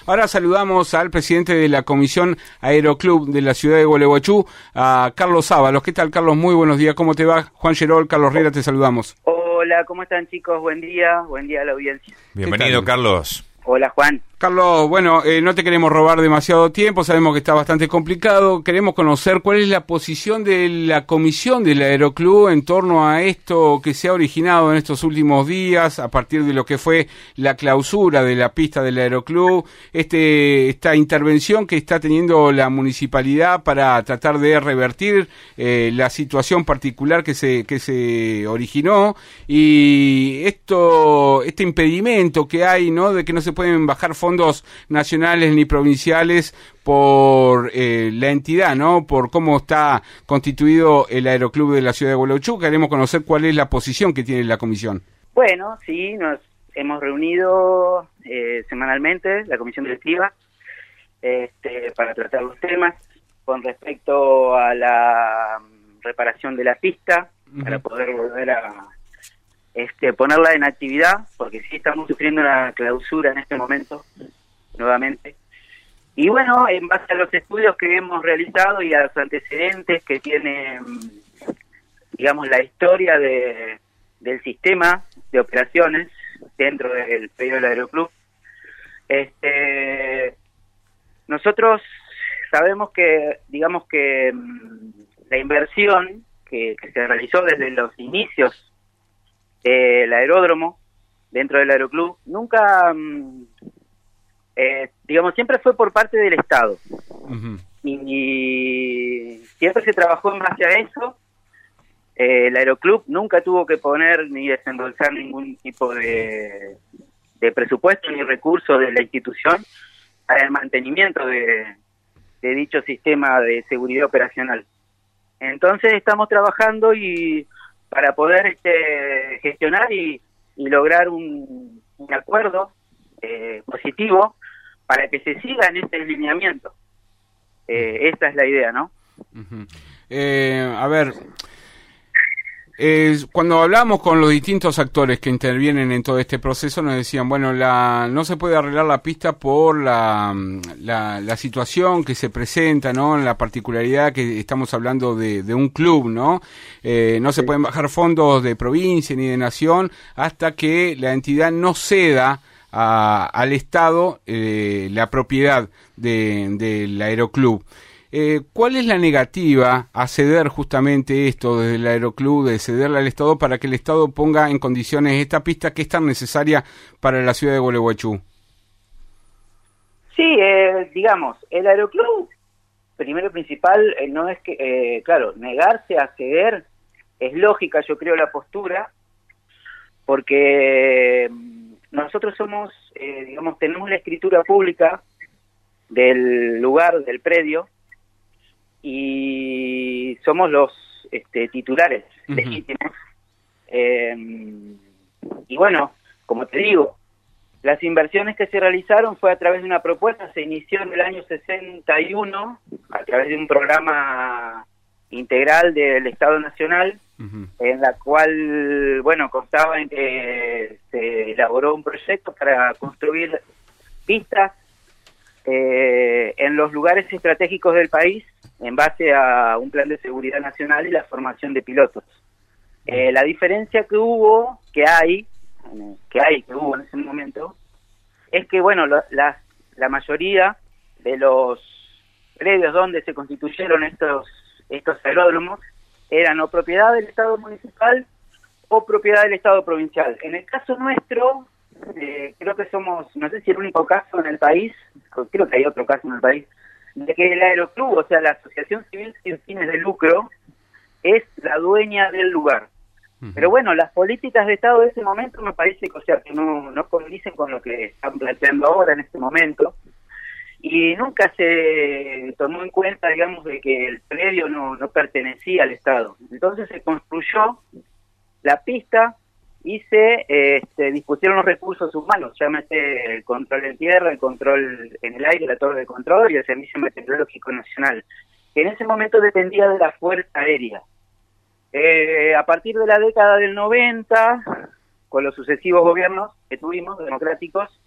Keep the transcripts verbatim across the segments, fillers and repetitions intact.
Ahora saludamos al presidente de la Comisión Aeroclub de la ciudad de Gualeguaychú, a Carlos Ábalos. ¿Qué tal, Carlos? Muy buenos días. ¿Cómo te va? Juan Gerol, Carlos Riera, te saludamos. Hola, ¿cómo están, chicos? Buen día, buen día a la audiencia. Bienvenido, Carlos. Hola, Juan. Carlos, bueno, eh, no te queremos robar demasiado tiempo, sabemos que está bastante complicado. Queremos conocer cuál es la posición de la comisión del Aeroclub en torno a esto que se ha originado en estos últimos días, a partir de lo que fue la clausura de la pista del Aeroclub, este, esta intervención que está teniendo la municipalidad para tratar de revertir eh, la situación particular que se, que se originó, y esto, este impedimento que hay, ¿no?, de que no se pueden bajar fondos fondos nacionales ni provinciales por eh, la entidad, ¿no?, por cómo está constituido el Aeroclub de la ciudad de Gualeguaychú. Queremos conocer cuál es la posición que tiene la comisión. Bueno, sí, nos hemos reunido eh, semanalmente, la comisión directiva, este, para tratar los temas con respecto a la reparación de la pista, uh-huh, para poder volver a Este, ponerla en actividad, porque sí estamos sufriendo una clausura en este momento, nuevamente. Y bueno, en base a los estudios que hemos realizado y a los antecedentes que tiene, digamos, la historia de, del sistema de operaciones dentro del predio del Aeroclub, este, nosotros sabemos que, digamos que la inversión que, que se realizó desde los inicios el aeródromo dentro del Aeroclub nunca, eh, digamos, siempre fue por parte del Estado. Uh-huh. y, y siempre se trabajó en base a eso. Eh, el Aeroclub nunca tuvo que poner ni desembolsar ningún tipo de, de presupuesto ni recursos de la institución para el mantenimiento de, de dicho sistema de seguridad operacional. Entonces estamos trabajando y para poder este, gestionar y, y lograr un, un acuerdo eh, positivo para que se siga en este lineamiento. Eh, esta es la idea, ¿no? Uh-huh. Eh, a ver, eh, cuando hablamos con los distintos actores que intervienen en todo este proceso, nos decían, bueno, la no se puede arreglar la pista por la, la, la situación que se presenta, ¿no?, en la particularidad que estamos hablando de, de un club, ¿no? Eh, no se pueden bajar fondos de provincia ni de nación hasta que la entidad no ceda a, al Estado eh, la propiedad de, del Aeroclub. Eh, ¿Cuál es la negativa a ceder justamente esto desde el Aeroclub, de cederle al Estado para que el Estado ponga en condiciones esta pista que es tan necesaria para la ciudad de Gualeguaychú? Sí, eh, digamos, el Aeroclub, primero y principal, eh, no es que, eh, claro, negarse a ceder es lógica, yo creo, la postura, porque nosotros somos, eh, digamos, tenemos la escritura pública del lugar, del predio, y somos los este, titulares uh-huh. legítimos. Eh, y bueno, como te digo, las inversiones que se realizaron fue a través de una propuesta, se inició en el año sesenta y uno, a través de un programa integral del Estado Nacional, uh-huh. en la cual, bueno, constaba en que se elaboró un proyecto para construir pistas eh, en los lugares estratégicos del país, en base a un plan de seguridad nacional y la formación de pilotos. Eh, la diferencia que hubo, que hay, que hay, que hubo en ese momento, es que, bueno, lo, la, la mayoría de los predios donde se constituyeron estos, estos aeródromos eran o propiedad del Estado municipal o propiedad del Estado provincial. En el caso nuestro, eh, creo que somos, no sé si el único caso en el país, creo que hay otro caso en el país, de que el Aeroclub, o sea, la asociación civil sin fines de lucro, es la dueña del lugar. Uh-huh. Pero bueno, las políticas de Estado de ese momento me parece que, o sea, que no, no condicen con lo que están planteando ahora en este momento, y nunca se tomó en cuenta, digamos, de que el predio no, no pertenecía al Estado. Entonces se construyó la pista y se este, dispusieron los recursos humanos, llámese el control en tierra, el control en el aire, la torre de control y el Servicio Meteorológico Nacional, que en ese momento dependía de la Fuerza Aérea. Eh, a partir de la década del noventa, con los sucesivos gobiernos que tuvimos, democráticos,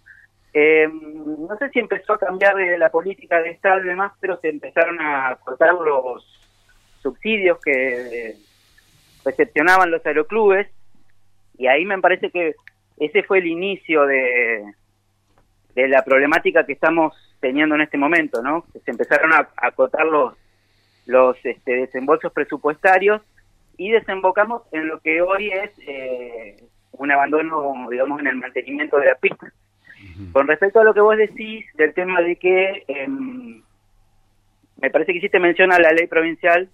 Eh, no sé si empezó a cambiar de la política de Estado y demás, pero se empezaron a cortar los subsidios que recepcionaban los aeroclubes, y ahí me parece que ese fue el inicio de, de la problemática que estamos teniendo en este momento, ¿no? Se empezaron a, a acotar los, los este, desembolsos presupuestarios y desembocamos en lo que hoy es eh, un abandono, digamos, en el mantenimiento de la pista. Con respecto a lo que vos decís del tema de que eh, me parece que hiciste mención a la ley provincial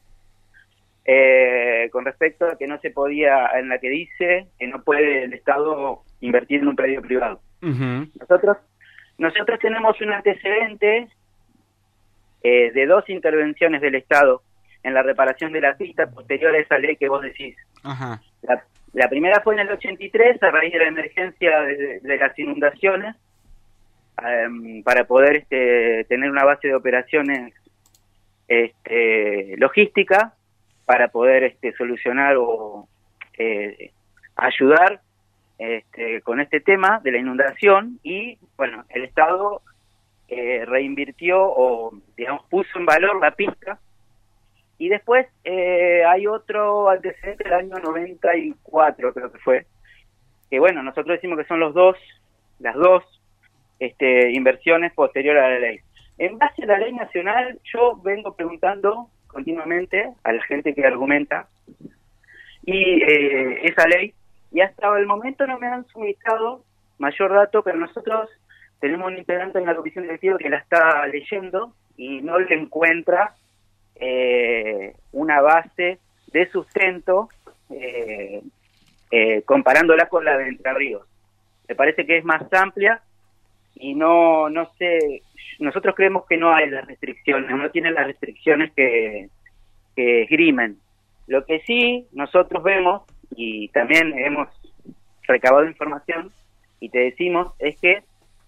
eh, con respecto a que no se podía, en la que dice que no puede el Estado invertir en un predio privado. Uh-huh. Nosotros nosotros tenemos un antecedente eh, de dos intervenciones del Estado en la reparación de la pista posterior a esa ley que vos decís. Uh-huh. La, la primera fue en el ochenta y tres, a raíz de la emergencia de, de las inundaciones, um, para poder este, tener una base de operaciones este, logística, para poder este, solucionar o eh, ayudar este, con este tema de la inundación. Y bueno, el Estado eh, reinvirtió o digamos puso en valor la pista. Y después eh, hay otro antecedente del año noventa y cuatro, creo que fue, que bueno, nosotros decimos que son los dos, las dos este, inversiones posteriores a la ley. En base a la ley nacional, yo vengo preguntando continuamente a la gente que argumenta y eh, esa ley, y hasta el momento no me han suministrado mayor dato, pero nosotros tenemos un integrante en la comisión directiva que la está leyendo y no le encuentra Eh, una base de sustento eh, eh, comparándola con la de Entre Ríos. Me parece que es más amplia y no no sé, nosotros creemos que no hay las restricciones, no tiene las restricciones que, que esgrimen. Lo que sí nosotros vemos, y también hemos recabado información y te decimos, es que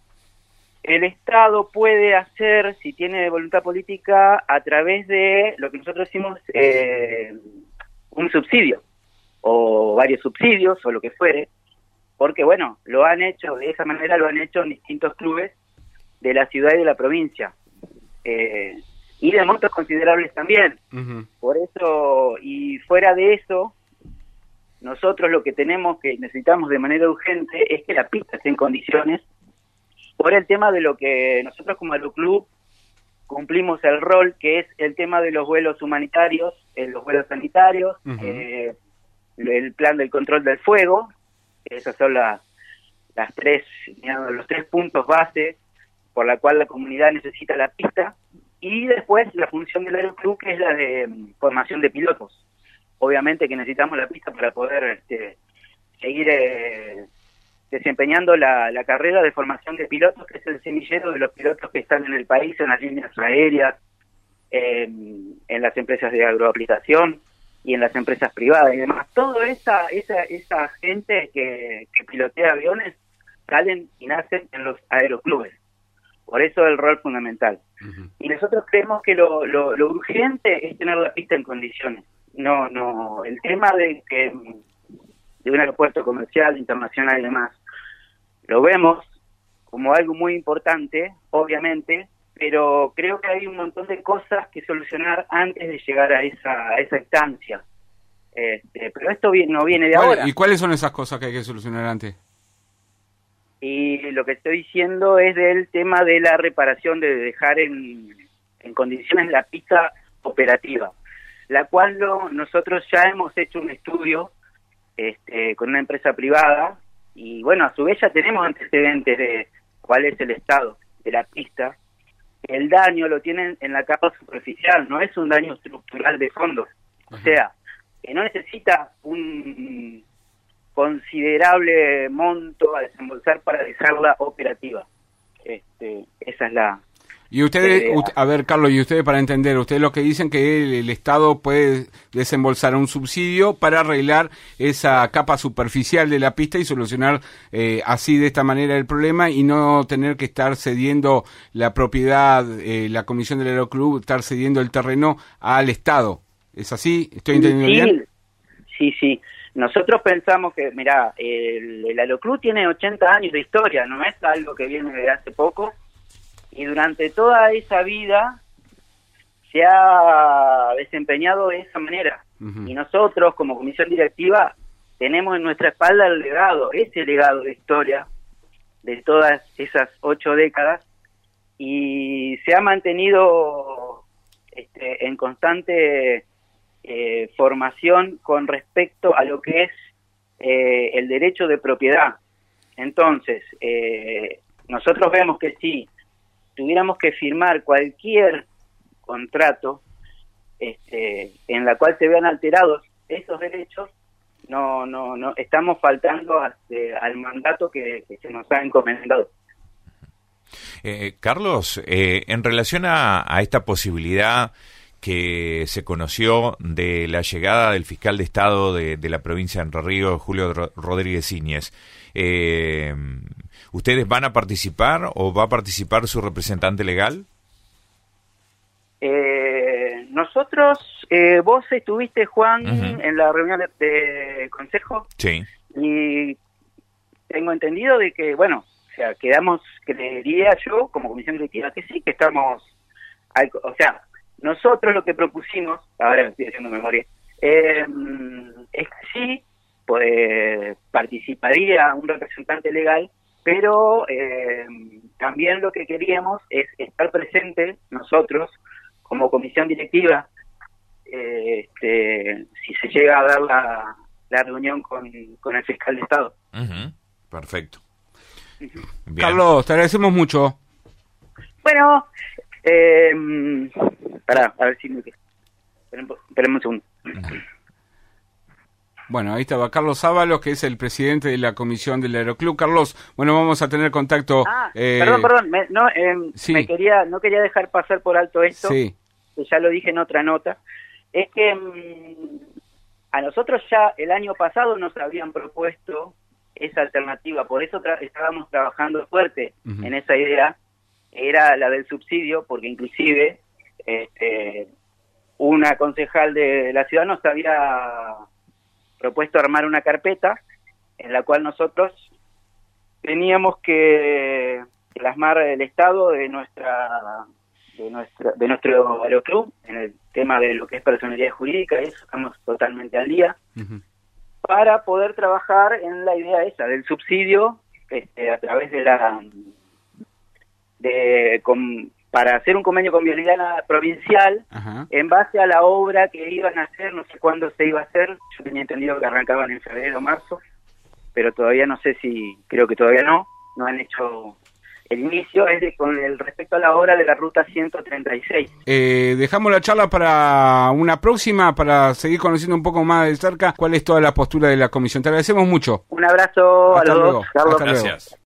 el Estado puede hacer, si tiene voluntad política, a través de lo que nosotros decimos eh, un subsidio, o varios subsidios, o lo que fuere, porque bueno, lo han hecho, de esa manera lo han hecho en distintos clubes de la ciudad y de la provincia, eh, y de montos considerables también. Uh-huh. Por eso, y fuera de eso, nosotros lo que tenemos, que necesitamos de manera urgente, es que la pista esté en condiciones, por el tema de lo que nosotros como Aeroclub cumplimos el rol, que es el tema de los vuelos humanitarios, eh, los vuelos sanitarios, uh-huh. eh, el plan del control del fuego. Esas son las, las tres, digamos, los tres puntos base por la cual la comunidad necesita la pista, y después la función del Aeroclub, que es la de um, formación de pilotos. Obviamente que necesitamos la pista para poder este, seguir eh, desempeñando la, la carrera de formación de pilotos, que es el semillero de los pilotos que están en el país, en las líneas aéreas, eh, en las empresas de agroaplicación y en las empresas privadas y demás. Toda esa esa esa gente que, que pilotea aviones salen y nacen en los aeroclubes. Por eso el rol fundamental. Uh-huh. Y nosotros creemos que lo, lo, lo urgente es tener la pista en condiciones. No, no, el tema de que de un aeropuerto comercial, internacional y demás, lo vemos como algo muy importante, obviamente, pero creo que hay un montón de cosas que solucionar antes de llegar a esa, a esa instancia. Este, pero esto no viene de ahora. ¿Y cuáles son esas cosas que hay que solucionar antes? Y lo que estoy diciendo es del tema de la reparación, de dejar en, en condiciones la pista operativa, la cual lo, nosotros ya hemos hecho un estudio este, con una empresa privada, y bueno, a su vez ya tenemos antecedentes de cuál es el estado de la pista. El daño lo tienen en la capa superficial, no es un daño estructural de fondo. O sea, que no necesita un considerable monto a desembolsar para dejarla operativa. Este, esa es la... Y ustedes, usted, a ver, Carlos, y ustedes para entender, ustedes lo que dicen que el, el Estado puede desembolsar un subsidio para arreglar esa capa superficial de la pista y solucionar eh, así de esta manera el problema, y no tener que estar cediendo la propiedad, eh, la comisión del Aeroclub, estar cediendo el terreno al Estado. ¿Es así? ¿Estoy entendiendo sí, bien? Sí, sí. nosotros pensamos que, mirá, el, el Aeroclub tiene ochenta años de historia, no es algo que viene de hace poco, y durante toda esa vida se ha desempeñado de esa manera. Uh-huh. Y nosotros, como comisión directiva, tenemos en nuestra espalda el legado, ese legado de historia de todas esas ocho décadas, y se ha mantenido este, en constante eh, formación con respecto a lo que es eh, el derecho de propiedad. Entonces, eh, nosotros vemos que si tuviéramos que firmar cualquier contrato este, en la cual se vean alterados esos derechos, no no no estamos faltando a, eh, al mandato que, que se nos ha encomendado. Eh, Carlos, eh, en relación a, a esta posibilidad que se conoció de la llegada del fiscal de Estado de, de la provincia de Entre Ríos, Julio Rodríguez Íñez, eh, ¿ustedes van a participar o va a participar su representante legal? Eh, nosotros, eh, vos estuviste, Juan, uh-huh. en la reunión de, de consejo. Sí. Y tengo entendido de que, bueno, o sea, quedamos, creería yo, como comisión directiva, que sí, que estamos, al, o sea, nosotros lo que propusimos, ahora me estoy haciendo memoria, eh, es que sí, pues, participaría un representante legal, pero eh, también lo que queríamos es estar presente nosotros, como comisión directiva, eh, este, si se llega a dar la, la reunión con, con el fiscal de Estado. Uh-huh. Perfecto. Uh-huh. Carlos, te agradecemos mucho. Bueno, eh, pará, a ver si me... Esperen un segundo. Uh-huh. Bueno, ahí estaba Carlos Ábalos, que es el presidente de la comisión del Aeroclub. Carlos, bueno, vamos a tener contacto. Ah, eh... perdón, perdón, me, no, eh, sí. me quería, no quería dejar pasar por alto esto, sí. que ya lo dije en otra nota. Es que mmm, a nosotros ya el año pasado nos habían propuesto esa alternativa, por eso tra- estábamos trabajando fuerte uh-huh. en esa idea, era la del subsidio, porque inclusive este, una concejal de la ciudad nos había propuesto armar una carpeta en la cual nosotros teníamos que plasmar el estado de nuestra de nuestra de nuestro aeroclub en el tema de lo que es personalidad jurídica, y eso estamos totalmente al día, uh-huh. para poder trabajar en la idea esa del subsidio este, a través de la de con, para hacer un convenio con Vialidad Provincial, uh-huh. en base a la obra que iban a hacer, no sé cuándo se iba a hacer, yo tenía entendido que arrancaban en febrero o marzo, pero todavía no sé si, creo que todavía no, no han hecho el inicio, es de, con el respecto a la obra de la ruta ciento treinta y seis. Eh, dejamos la charla para una próxima, para seguir conociendo un poco más de cerca cuál es toda la postura de la comisión. Te agradecemos mucho. Un abrazo. Hasta a los luego. dos, Carlos. Gracias.